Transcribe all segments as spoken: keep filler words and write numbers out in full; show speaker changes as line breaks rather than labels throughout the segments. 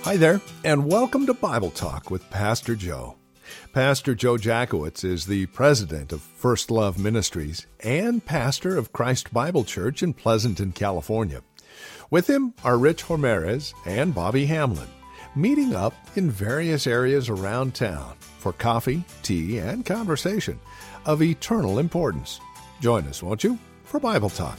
Hi there, and welcome to Bible Talk with Pastor Joe. Pastor Joe Jackowitz is the president of First Love Ministries and pastor of Christ Bible Church in Pleasanton, California. With him are Rich Ramirez and Bobby Hamlin, meeting up in various areas around town for coffee, tea, and conversation of eternal importance. Join us, won't you, for Bible Talk.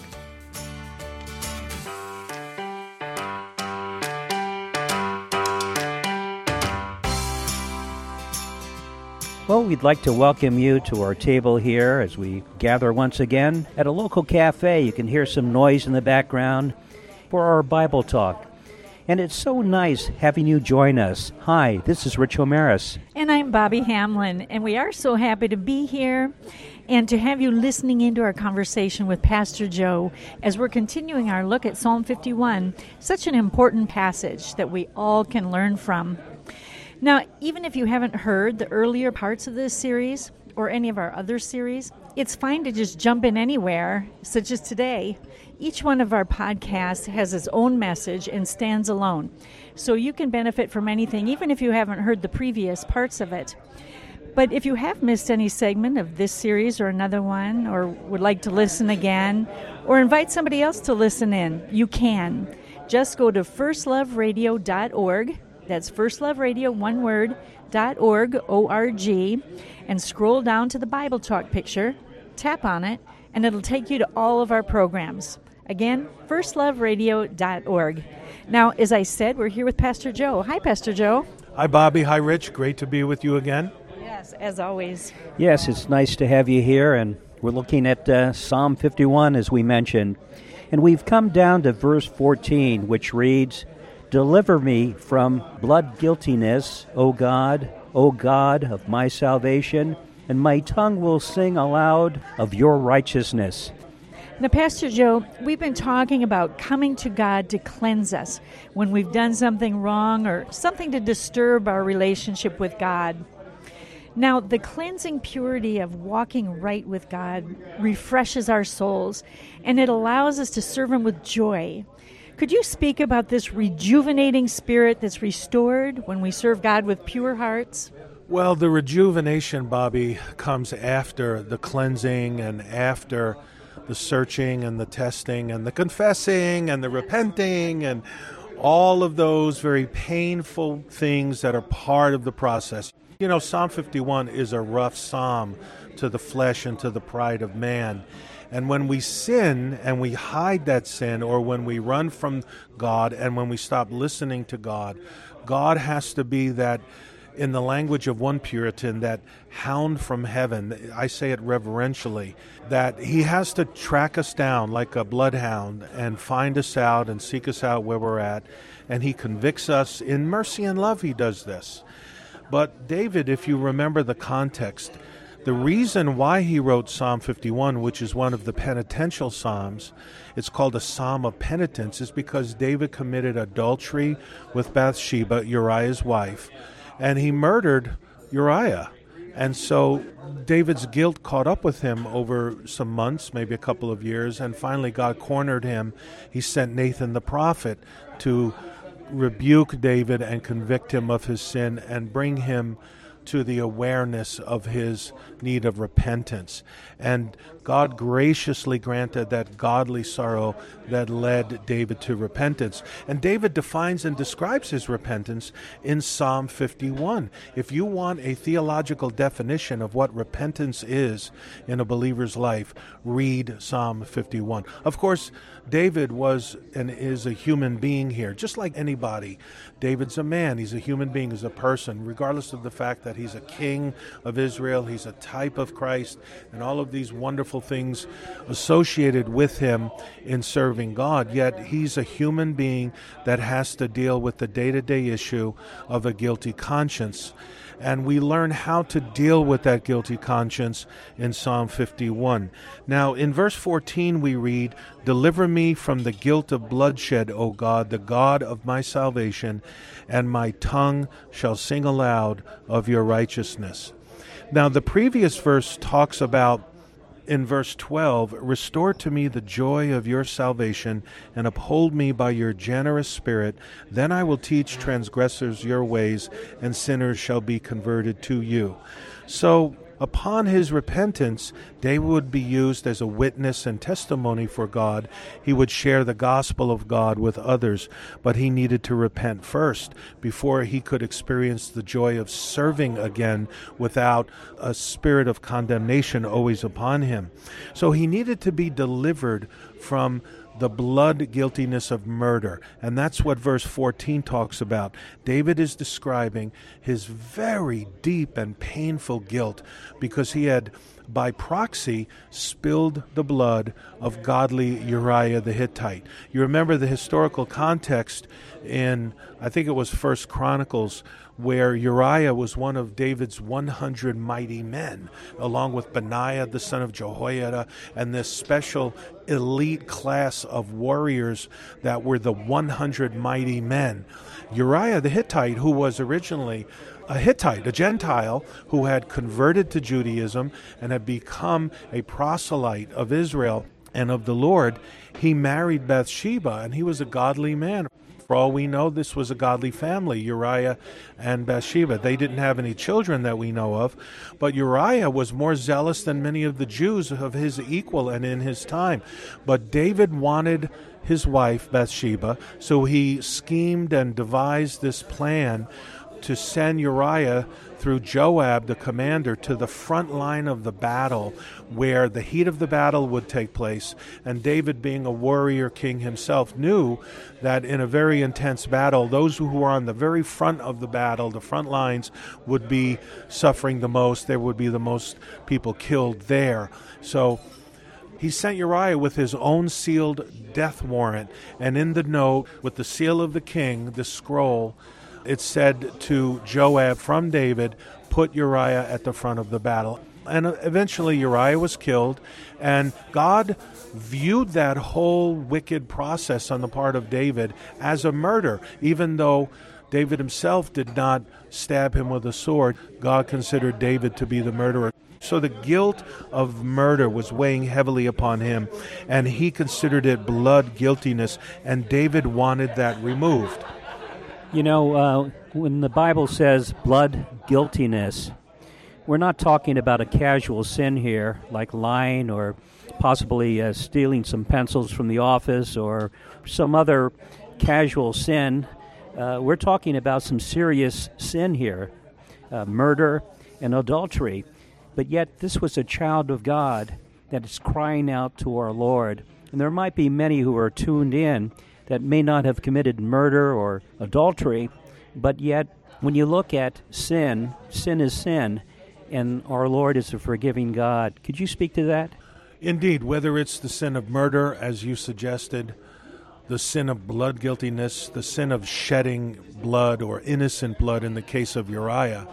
Well, we'd like to welcome you to our table here as we gather once again at a local cafe. You can hear some noise in the background for our Bible Talk. And it's so nice having you join us. Hi, this is Rich Ramirez.
And I'm Bobby Hamlin, and we are so happy to be here and to have you listening into our conversation with Pastor Joe as we're continuing our look at Psalm fifty-one, such an important passage that we all can learn from. Now, even if you haven't heard the earlier parts of this series or any of our other series, it's fine to just jump in anywhere, such as today. Each one of our podcasts has its own message and stands alone, so you can benefit from anything, even if you haven't heard the previous parts of it. But if you have missed any segment of this series or another one, or would like to listen again, or invite somebody else to listen in, you can. Just go to first love radio dot org. That's First Love Radio, one word, dot org, O R G, and scroll down to the Bible Talk picture, tap on it, and it'll take you to all of our programs. Again, first love radio dot org. Now, as I said, we're here with Pastor Joe. Hi, Pastor Joe.
Hi, Bobby. Hi, Rich. Great to be with you again.
Yes, as always.
Yes, it's nice to have you here, and we're looking at uh, Psalm fifty-one, as we mentioned. And we've come down to verse fourteen, which reads, "Deliver me from blood guiltiness, O God, O God of my salvation, and my tongue will sing aloud of your righteousness."
Now, Pastor Joe, we've been talking about coming to God to cleanse us when we've done something wrong or something to disturb our relationship with God. Now, the cleansing purity of walking right with God refreshes our souls, and it allows us to serve Him with joy. Could you speak about this rejuvenating spirit that's restored when we serve God with pure hearts?
Well, the rejuvenation, Bobby, comes after the cleansing and after the searching and the testing and the confessing and the repenting and all of those very painful things that are part of the process. You know, Psalm fifty-one is a rough psalm to the flesh and to the pride of man. And when we sin and we hide that sin, or when we run from God and when we stop listening to God, God has to be that, in the language of one Puritan, that hound from heaven. I say it reverentially, that He has to track us down like a bloodhound and find us out and seek us out where we're at. And He convicts us in mercy and love. He does this. But David, if you remember the context, the reason why he wrote Psalm fifty-one, which is one of the penitential psalms, it's called a psalm of penitence, is because David committed adultery with Bathsheba, Uriah's wife, and he murdered Uriah. And so David's guilt caught up with him over some months, maybe a couple of years, and finally God cornered him. He sent Nathan the prophet to rebuke David and convict him of his sin and bring him to the awareness of his need of repentance. And God graciously granted that godly sorrow that led David to repentance. And David defines and describes his repentance in Psalm fifty-one. If you want a theological definition of what repentance is in a believer's life, read Psalm fifty-one. Of course, David was and is a human being here, just like anybody. David's a man. He's a human being. He's a person, regardless of the fact that he's a king of Israel. He's a type of Christ, and all of these wonderful things associated with him in serving God. Yet he's a human being that has to deal with the day-to-day issue of a guilty conscience. And we learn how to deal with that guilty conscience in Psalm fifty-one. Now, in verse fourteen, we read, "Deliver me from the guilt of bloodshed, O God, the God of my salvation, and my tongue shall sing aloud of your righteousness." Now, the previous verse talks about in verse twelve, restore to me the joy of your salvation and uphold me by your generous spirit. Then I will teach transgressors your ways, and sinners shall be converted to you. So upon his repentance, David would be used as a witness and testimony for God. He would share the gospel of God with others, but he needed to repent first before he could experience the joy of serving again without a spirit of condemnation always upon him. So he needed to be delivered from the blood guiltiness of murder. And that's what verse fourteen talks about. David is describing his very deep and painful guilt because he had, by proxy, spilled the blood of godly Uriah the Hittite. You remember the historical context in, I think it was First Chronicles, where Uriah was one of David's one hundred mighty men, along with Benaiah, the son of Jehoiada, and this special elite class of warriors that were the one hundred mighty men. Uriah the Hittite, who was originally a Hittite, a Gentile, who had converted to Judaism and had become a proselyte of Israel and of the Lord, he married Bathsheba, and he was a godly man. For all we know, this was a godly family, Uriah and Bathsheba. They didn't have any children that we know of, but Uriah was more zealous than many of the Jews of his equal and in his time. But David wanted his wife, Bathsheba, so he schemed and devised this plan to send Uriah through Joab, the commander, to the front line of the battle where the heat of the battle would take place. And David, being a warrior king himself, knew that in a very intense battle, those who were on the very front of the battle, the front lines, would be suffering the most. There would be the most people killed there. So he sent Uriah with his own sealed death warrant. And in the note, with the seal of the king, the scroll, it said to Joab from David, put Uriah at the front of the battle. And eventually Uriah was killed, and God viewed that whole wicked process on the part of David as a murder. Even though David himself did not stab him with a sword, God considered David to be the murderer. So the guilt of murder was weighing heavily upon him, and he considered it blood guiltiness, and David wanted that removed.
You know, uh, when the Bible says blood guiltiness, we're not talking about a casual sin here, like lying or possibly uh, stealing some pencils from the office or some other casual sin. Uh, we're talking about some serious sin here, uh, murder and adultery. But yet this was a child of God that is crying out to our Lord. And there might be many who are tuned in that may not have committed murder or adultery, but yet when you look at sin, sin is sin, and our Lord is a forgiving God. Could you speak to that?
Indeed, whether it's the sin of murder, as you suggested, the sin of blood guiltiness, the sin of shedding blood or innocent blood in the case of Uriah,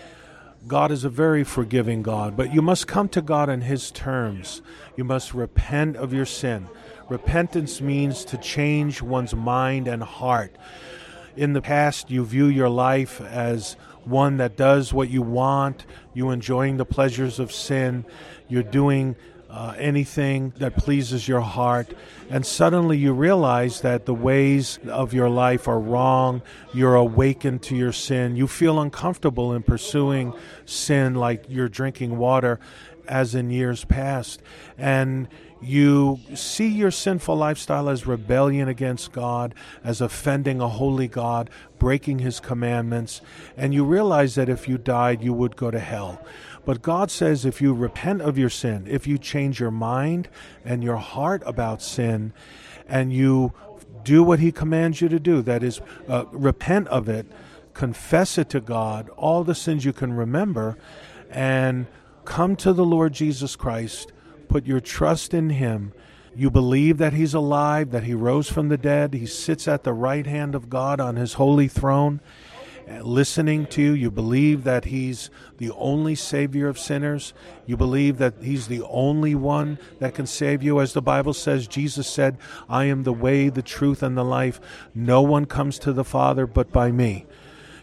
God is a very forgiving God, but you must come to God on His terms. You must repent of your sin. Repentance means to change one's mind and heart. In the past, you view your life as one that does what you want. You're enjoying the pleasures of sin. You're doing uh, anything that pleases your heart. And suddenly you realize that the ways of your life are wrong. You're awakened to your sin. You feel uncomfortable in pursuing sin like you're drinking water, as in years past. And you see your sinful lifestyle as rebellion against God, as offending a holy God, breaking His commandments, and you realize that if you died, you would go to hell. But God says if you repent of your sin, if you change your mind and your heart about sin, and you do what He commands you to do, that is, uh, repent of it, confess it to God, all the sins you can remember, and come to the Lord Jesus Christ, put your trust in Him. You believe that He's alive, that He rose from the dead. He sits at the right hand of God on His holy throne, listening to you. You believe that He's the only Savior of sinners. You believe that He's the only one that can save you. As the Bible says, Jesus said, I am the way, the truth, and the life. No one comes to the Father but by me.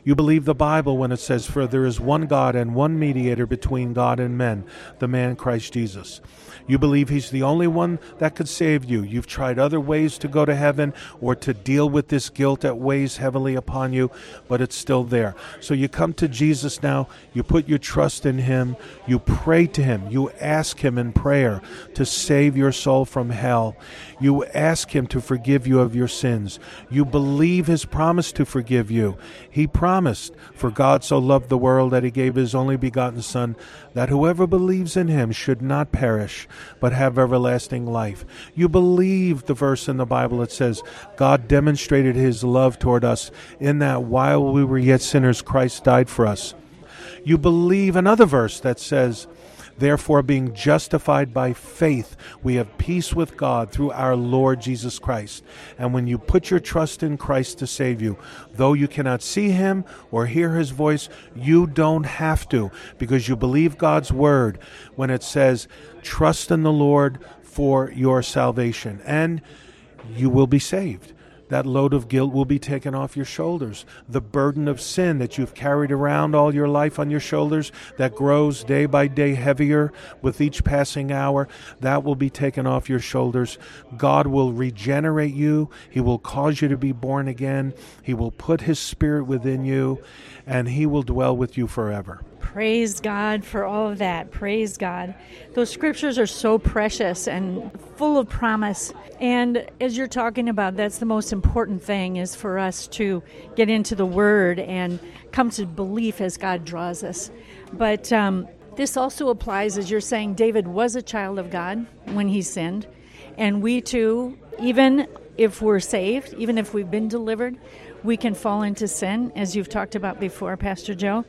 You believe the Bible when it says, for there is one God and one mediator between God and men, the man Christ Jesus. You believe he's the only one that could save you. You've tried other ways to go to heaven or to deal with this guilt that weighs heavily upon you, but it's still there. So you come to Jesus now, you put your trust in him, you pray to him, you ask him in prayer to save your soul from hell. You ask him to forgive you of your sins. You believe his promise to forgive you. He promised, for God so loved the world that he gave his only begotten Son, that whoever believes in him should not perish, but have everlasting life. You believe the verse in the Bible that says, God demonstrated his love toward us in that while we were yet sinners, Christ died for us. You believe another verse that says, therefore, being justified by faith, we have peace with God through our Lord Jesus Christ. And when you put your trust in Christ to save you, though you cannot see him or hear his voice, you don't have to, because you believe God's word when it says, trust in the Lord for your salvation, and you will be saved. That load of guilt will be taken off your shoulders. The burden of sin that you've carried around all your life on your shoulders, that grows day by day heavier with each passing hour, that will be taken off your shoulders. God will regenerate you. He will cause you to be born again. He will put his Spirit within you, and he will dwell with you forever.
Praise God for all of that. Praise God. Those scriptures are so precious and full of promise. And as you're talking about, that's the most important thing, is for us to get into the Word and come to belief as God draws us. But um, this also applies, as you're saying, David was a child of God when he sinned. And we too, even if we're saved, even if we've been delivered, we can fall into sin, as you've talked about before, Pastor Joe.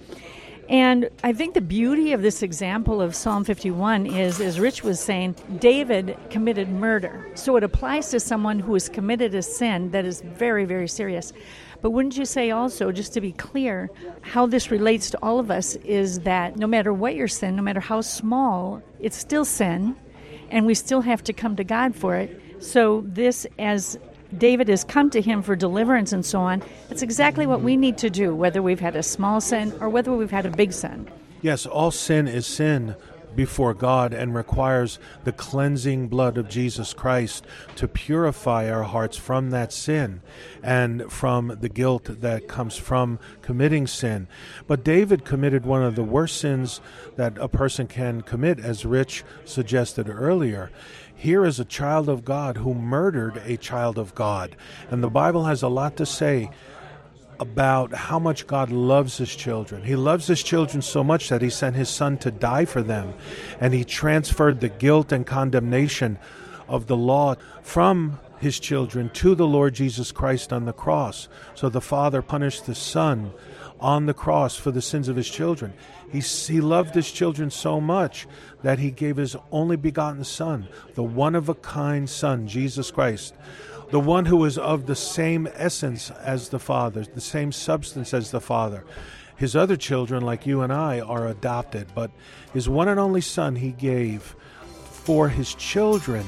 And I think the beauty of this example of Psalm fifty-one is, as Rich was saying, David committed murder. So it applies to someone who has committed a sin that is very, very serious. But wouldn't you say also, just to be clear, how this relates to all of us is that no matter what your sin, no matter how small, it's still sin, and we still have to come to God for it. So this, as David has come to him for deliverance and so on, it's exactly what we need to do, whether we've had a small sin or whether we've had a big sin.
Yes, all sin is sin before God and requires the cleansing blood of Jesus Christ to purify our hearts from that sin and from the guilt that comes from committing sin. But David committed one of the worst sins that a person can commit, as Rich suggested earlier. Here is a child of God who murdered a child of God. And the Bible has a lot to say about how much God loves his children. He loves his children so much that he sent his Son to die for them. And he transferred the guilt and condemnation of the law from his children to the Lord Jesus Christ on the cross. So the Father punished the Son on the cross for the sins of his children. He, he loved his children so much that he gave his only begotten Son, the one-of-a-kind Son, Jesus Christ, the one who is of the same essence as the Father, the same substance as the Father. His other children, like you and I, are adopted, but his one and only Son he gave for his children.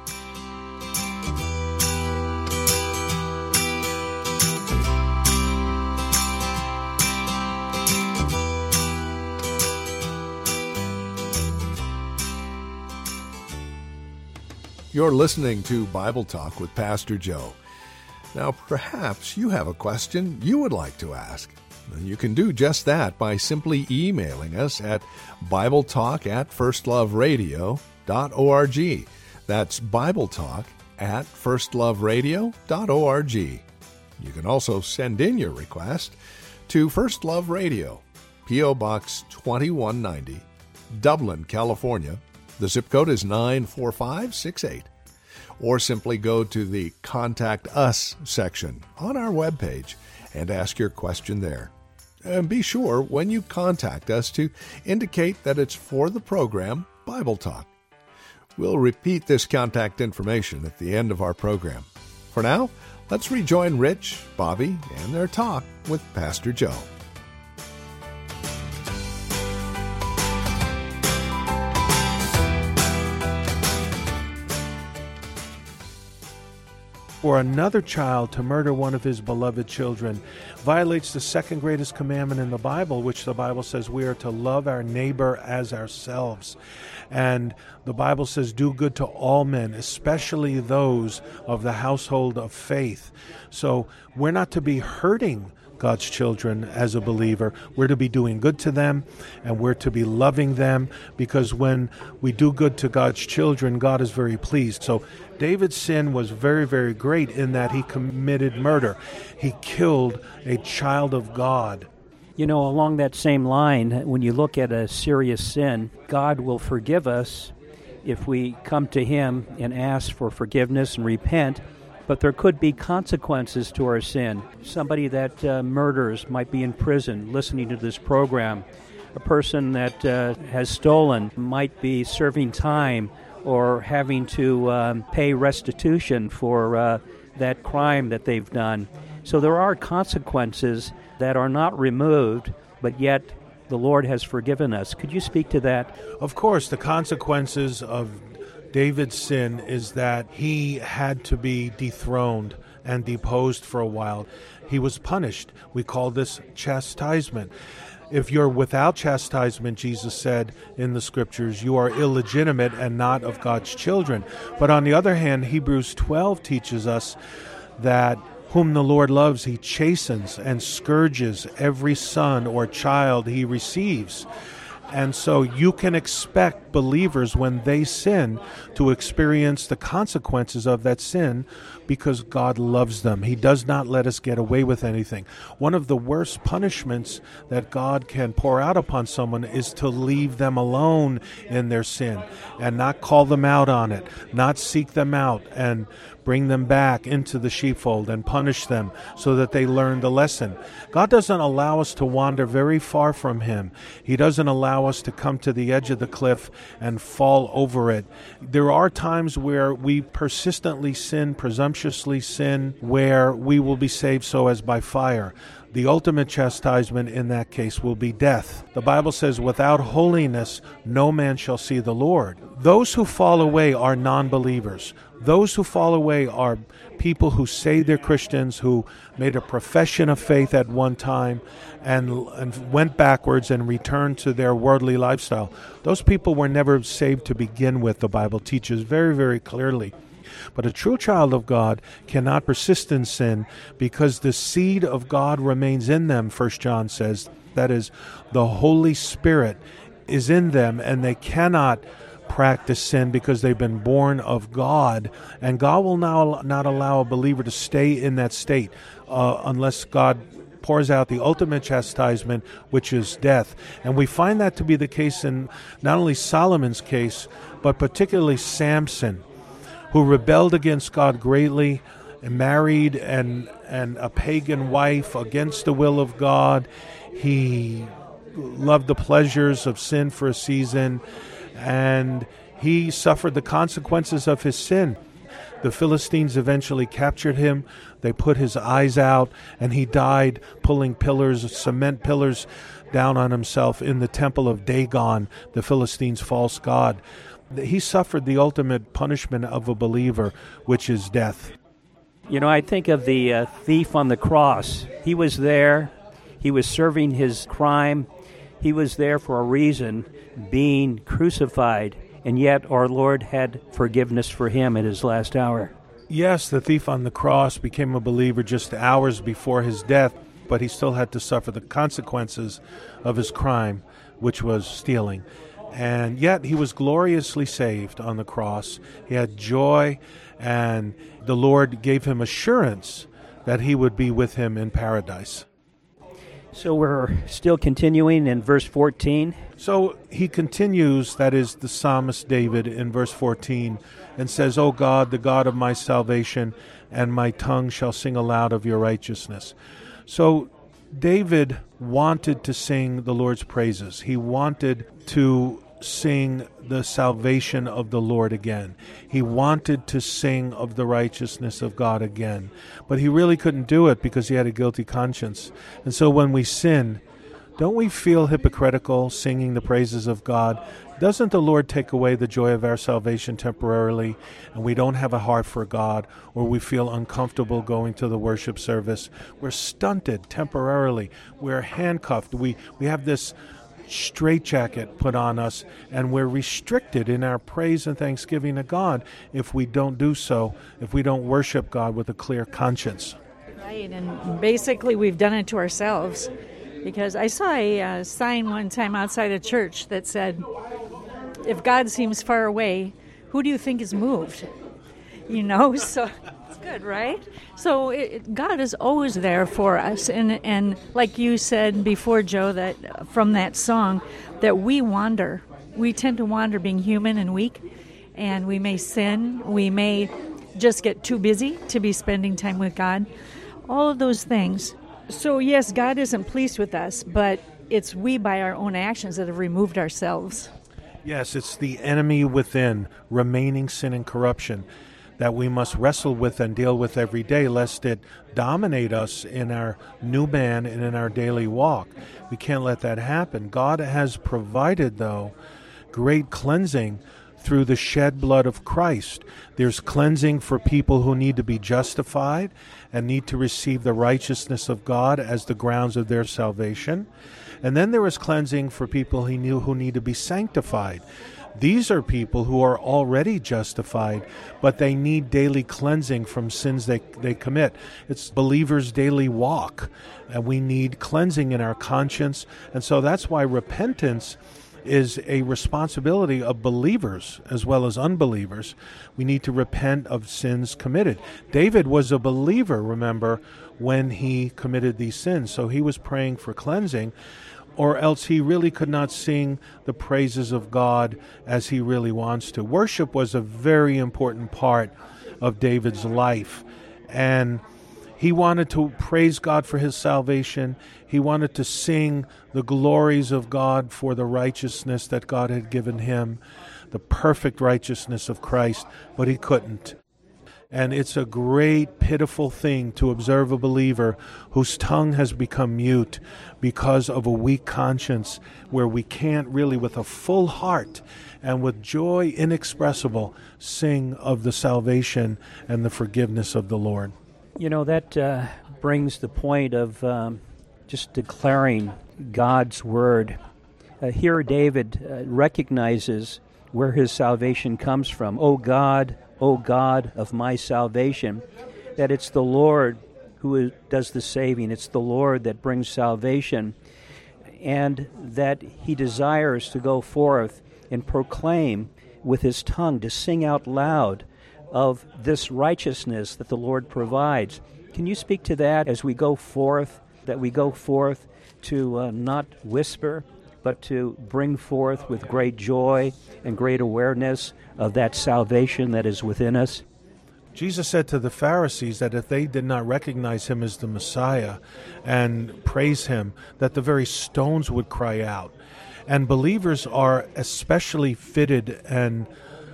You're listening to Bible Talk with Pastor Joe. Now, perhaps you have a question you would like to ask. And you can do just that by simply emailing us at BibleTalk at firstloveradio dot org. That's BibleTalk at firstloveradio dot org. You can also send in your request to First Love Radio, P O. Box twenty-one ninety, Dublin, California. The zip code is nine four five six eight. Or simply go to the Contact Us section on our webpage and ask your question there. And be sure when you contact us to indicate that it's for the program Bible Talk. We'll repeat this contact information at the end of our program. For now, let's rejoin Rich, Bobby, and their talk with Pastor Joe.
for another child to murder one of his beloved children violates the second greatest commandment in the Bible, which the Bible says we are to love our neighbor as ourselves. And the Bible says do good to all men, especially those of the household of faith. So we're not to be hurting God's children as a believer. We're to be doing good to them, and we're to be loving them, because when we do good to God's children, God is very pleased. So David's sin was very, very great in that he committed murder. He killed a child of God.
You know, along that same line, when you look at a serious sin, God will forgive us if we come to Him and ask for forgiveness and repent. But there could be consequences to our sin. Somebody that uh, murders might be in prison listening to this program. A person that uh, has stolen might be serving time or having to um, pay restitution for uh, that crime that they've done. So there are consequences that are not removed, but yet the Lord has forgiven us. Could you speak to that?
Of course, the consequences of David's sin is that he had to be dethroned and deposed for a while. He was punished. We call this chastisement. If you're without chastisement, Jesus said in the scriptures, you are illegitimate and not of God's children. But on the other hand, Hebrews twelve teaches us that whom the Lord loves, He chastens and scourges every son or child He receives. And so you can expect believers, when they sin, to experience the consequences of that sin, because God loves them. He does not let us get away with anything. One of the worst punishments that God can pour out upon someone is to leave them alone in their sin and not call them out on it, not seek them out and bring them back into the sheepfold and punish them so that they learn the lesson. God doesn't allow us to wander very far from Him. He doesn't allow us to come to the edge of the cliff and fall over it. There are times where we persistently sin, presumptuously sin, where we will be saved so as by fire. The ultimate chastisement in that case will be death. The Bible says, without holiness, no man shall see the Lord. Those who fall away are non-believers. Those who fall away are people who say they're Christians, who made a profession of faith at one time and, and went backwards and returned to their worldly lifestyle. Those people were never saved to begin with, the Bible teaches very, very clearly. But a true child of God cannot persist in sin because the seed of God remains in them, First John says. That is, the Holy Spirit is in them, and they cannot practice sin because they've been born of God. And God will now not allow a believer to stay in that state uh, unless God pours out the ultimate chastisement, which is death. And we find that to be the case in not only Solomon's case, but particularly Samson, who rebelled against God greatly, and married and and a pagan wife against the will of God. He loved the pleasures of sin for a season, and he suffered the consequences of his sin. The Philistines eventually captured him. They put his eyes out, and he died pulling pillars, cement pillars, down on himself in the temple of Dagon, the Philistines' false god. He suffered the ultimate punishment of a believer, which is death.
You know, I think of the uh, thief on the cross. He was there. He was serving his crime. He was there for a reason, being crucified. And yet our Lord had forgiveness for him at his last hour.
Yes, the thief on the cross became a believer just hours before his death, but he still had to suffer the consequences of his crime, which was stealing. And yet he was gloriously saved on the cross. He had joy, and the Lord gave him assurance that he would be with him in paradise.
So we're still continuing in verse fourteen.
So he continues, that is the psalmist David in verse fourteen, and says, O God, the God of my salvation, and my tongue shall sing aloud of your righteousness. So David wanted to sing the Lord's praises. He wanted to sing the salvation of the Lord again. He wanted to sing of the righteousness of God again. But he really couldn't do it because he had a guilty conscience. And so when we sin, Don't we feel hypocritical singing the praises of God? Doesn't the Lord take away the joy of our salvation temporarily, and we don't have a heart for God, or we feel uncomfortable going to the worship service? We're stunted temporarily. We're handcuffed. We, we have this straitjacket put on us, and we're restricted in our praise and thanksgiving to God if we don't do so, if we don't worship God with a clear conscience.
Right, and basically we've done it to ourselves, because I saw a uh, sign one time outside a church that said, if God seems far away, who do you think is moved? You know, so it's good, right? So it, God is always there for us. And, and like you said before, Joe, that uh, from that song, that we wander. We tend to wander being human and weak, and we may sin. We may just get too busy to be spending time with God. All of those things. So yes, God isn't pleased with us, but it's we by our own actions that have removed ourselves.
Yes, it's the enemy within, remaining sin and corruption, that we must wrestle with and deal with every day, lest it dominate us in our new man and in our daily walk. We can't let that happen. God has provided, though, great cleansing through the shed blood of Christ. There's cleansing for people who need to be justified and need to receive the righteousness of God as the grounds of their salvation. And then there is cleansing for people he knew who need to be sanctified. These are people who are already justified, but they need daily cleansing from sins they, they commit. It's believers' daily walk, and we need cleansing in our conscience. And so that's why repentance is a responsibility of believers as well as unbelievers. We need to repent of sins committed. David was a believer, remember, when he committed these sins. So he was praying for cleansing, or else he really could not sing the praises of God as he really wants to. Worship was a very important part of David's life, and he wanted to praise God for his salvation. He wanted to sing the glories of God for the righteousness that God had given him, the perfect righteousness of Christ, but he couldn't. And it's a great, pitiful thing to observe a believer whose tongue has become mute because of a weak conscience, where we can't really, with a full heart and with joy inexpressible, sing of the salvation and the forgiveness of the Lord.
You know, that uh, brings the point of um, just declaring God's word. Uh, here David uh, recognizes where his salvation comes from. O God, O God of my salvation, that it's the Lord who is, does the saving. It's the Lord that brings salvation, and that he desires to go forth and proclaim with his tongue, to sing out loud of this righteousness that the Lord provides. Can you speak to that as we go forth, that we go forth to uh, not whisper, but to bring forth with great joy and great awareness of that salvation that is within us?
Jesus said to the Pharisees that if they did not recognize him as the Messiah and praise him, that the very stones would cry out. And believers are especially fitted and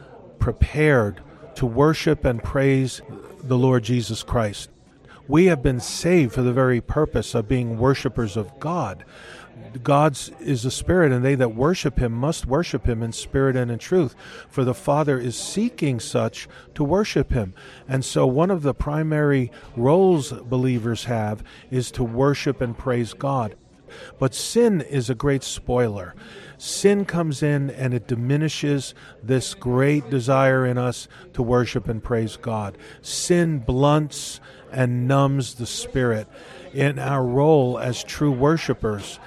prepared to worship and praise the Lord Jesus Christ. We have been saved for the very purpose of being worshipers of God. God is a spirit, and they that worship him must worship him in spirit and in truth, for the Father is seeking such to worship him. And so one of the primary roles believers have is to worship and praise God. But sin is a great spoiler. Sin comes in and it diminishes this great desire in us to worship and praise God. Sin blunts and numbs the spirit. In our role as true worshipers,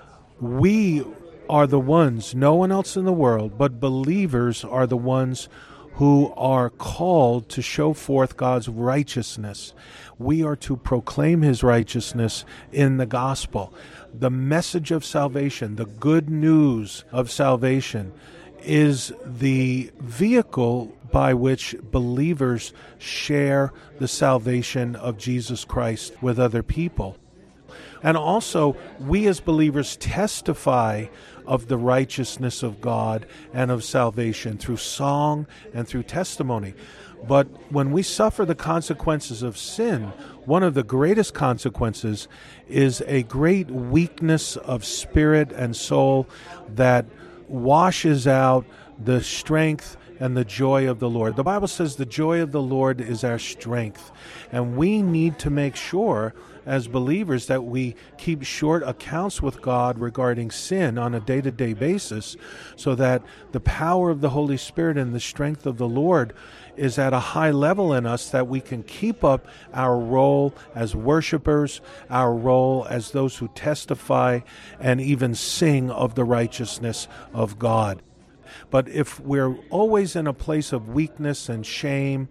we are the ones, no one else in the world, but believers are the ones who are called to show forth God's righteousness. We are to proclaim his righteousness in the gospel. The message of salvation, the good news of salvation, is the vehicle by which believers share the salvation of Jesus Christ with other people. And also, we as believers testify of the righteousness of God and of salvation through song and through testimony. But when we suffer the consequences of sin, one of the greatest consequences is a great weakness of spirit and soul that washes out the strength and the joy of the Lord. The Bible says the joy of the Lord is our strength. And we need to make sure as believers that we keep short accounts with God regarding sin on a day-to-day basis, so that the power of the Holy Spirit and the strength of the Lord is at a high level in us, that we can keep up our role as worshipers, our role as those who testify and even sing of the righteousness of God. But if we're always in a place of weakness and shame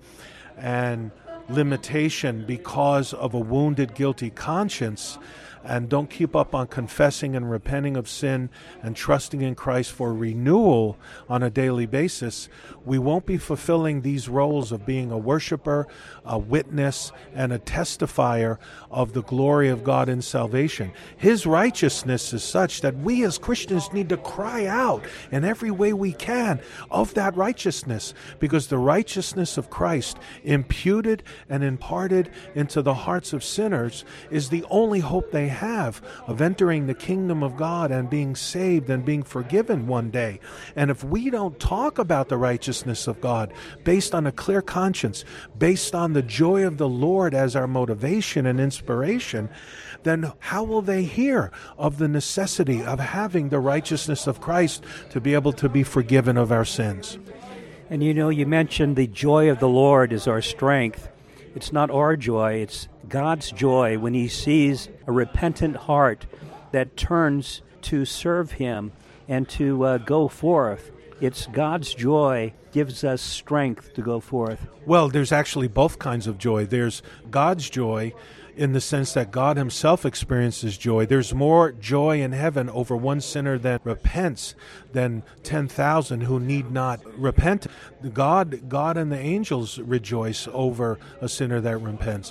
and limitation because of a wounded, guilty conscience, and don't keep up on confessing and repenting of sin and trusting in Christ for renewal on a daily basis, we won't be fulfilling these roles of being a worshiper, a witness, and a testifier of the glory of God in salvation. His righteousness is such that we as Christians need to cry out in every way we can of that righteousness, because the righteousness of Christ imputed and imparted into the hearts of sinners is the only hope they have of entering the kingdom of God and being saved and being forgiven one day. And if we don't talk about the righteousness of God based on a clear conscience, based on the joy of the Lord as our motivation and inspiration, then how will they hear of the necessity of having the righteousness of Christ to be able to be forgiven of our sins?
And you know, you mentioned the joy of the Lord is our strength. It's not our joy, it's God's joy when He sees a repentant heart that turns to serve Him and to uh, go forth. It's God's joy gives us strength to go forth.
Well, there's actually both kinds of joy. There's God's joy in the sense that God Himself experiences joy. There's more joy in heaven over one sinner that repents than ten thousand who need not repent. God, God and the angels rejoice over a sinner that repents.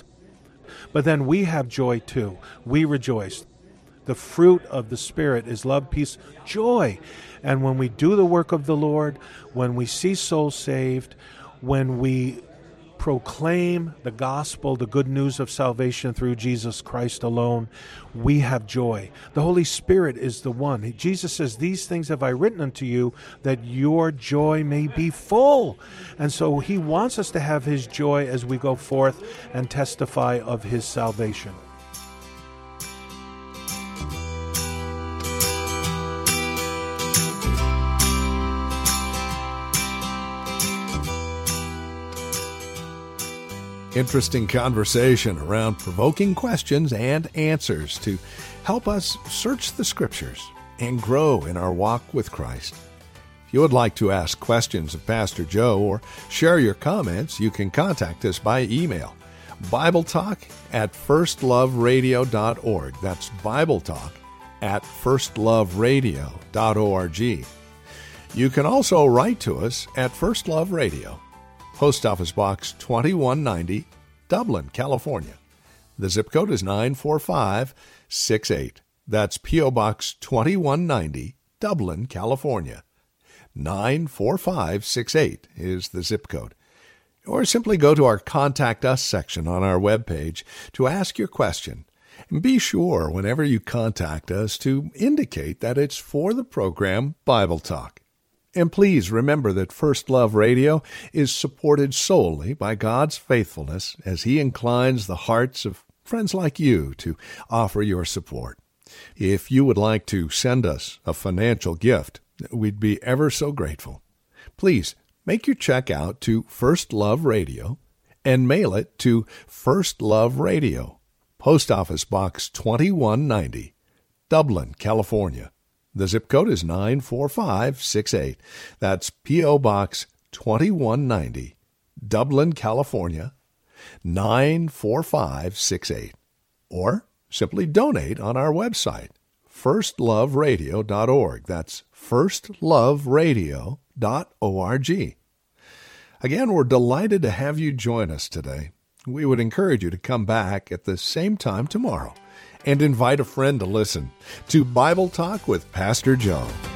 But then we have joy too. We rejoice. The fruit of the Spirit is love, peace, joy. And when we do the work of the Lord, when we see souls saved, when we proclaim the gospel, the good news of salvation through Jesus Christ alone, we have joy. The Holy Spirit is the one. Jesus says, "These things have I written unto you, that your joy may be full." And so He wants us to have His joy as we go forth and testify of His salvation.
Interesting conversation around provoking questions and answers to help us search the Scriptures and grow in our walk with Christ. If you would like to ask questions of Pastor Joe or share your comments, you can contact us by email, BibleTalk at first love radio dot org. That's BibleTalk at first love radio dot org. You can also write to us at First Love Radio, Post Office Box twenty-one ninety, Dublin, California. The zip code is nine four five six eight. That's P O Box twenty-one ninety, Dublin, California. nine four five six eight is the zip code. Or simply go to our Contact Us section on our webpage to ask your question. And be sure, whenever you contact us, to indicate that it's for the program Bible Talk. And please remember that First Love Radio is supported solely by God's faithfulness as He inclines the hearts of friends like you to offer your support. If you would like to send us a financial gift, we'd be ever so grateful. Please make your check out to First Love Radio and mail it to First Love Radio, Post Office Box twenty-one ninety, Dublin, California. The zip code is nine four five six eight. That's P O Box twenty-one ninety, Dublin, California, nine four five six eight. Or simply donate on our website, first love radio dot org. That's first love radio dot org. Again, we're delighted to have you join us today. We would encourage you to come back at the same time tomorrow and invite a friend to listen to Bible Talk with Pastor Joe.